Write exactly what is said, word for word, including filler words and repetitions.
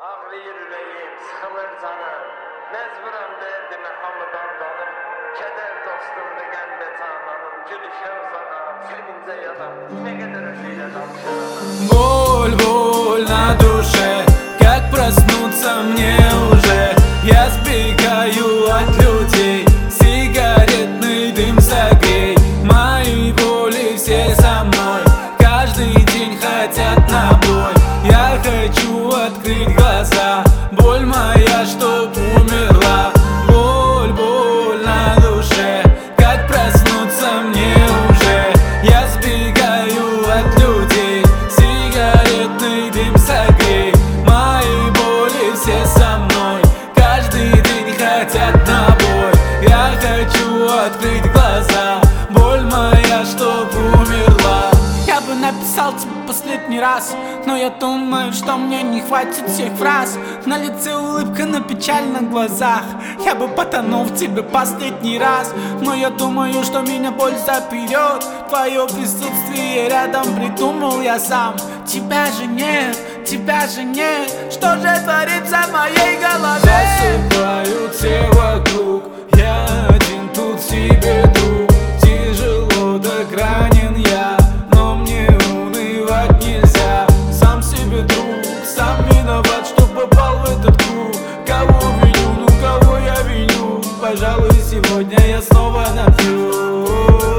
Ağrıyır yüreğim, sıkılır canım. Mecburam derdime hamıdan danım. Keder dostum degan betananım. Gülüşe uzanam, sevince yanam. Ne kadar öfeyle danışanam. Боль, боль на душе, как проснуться мне уже. Я сбегаю от людей, сигаретный дым согрей. Мои боли все со мной, каждый день хотят на бой. Я хочу открыть глаза, боль моя, чтоб умерла. Боль, боль на душе, как проснуться мне уже. Я сбегаю от людей, сигаретный дым согрей. Мои боли все со мной, каждый день хотят на бой. Я хочу открыть глаза, боль моя, чтоб умерла. Я бы написал тебе последний раз, но я думаю, что мне не хватит всех фраз. На лице улыбка, на печальных глазах. Я бы потонул в тебе последний раз, но я думаю, что меня боль заберет. Твое присутствие рядом придумал я сам. Тебя же нет, тебя же нет. Что же творится в моей голове? Засыпают все вокруг, я один тут себе друг. Тяжело так ранен я, но мне унывать нельзя. Сам себе друг, сам виноват, что попал в этот круг. Кого виню, ну кого я виню? Пожалуй, сегодня я снова напью.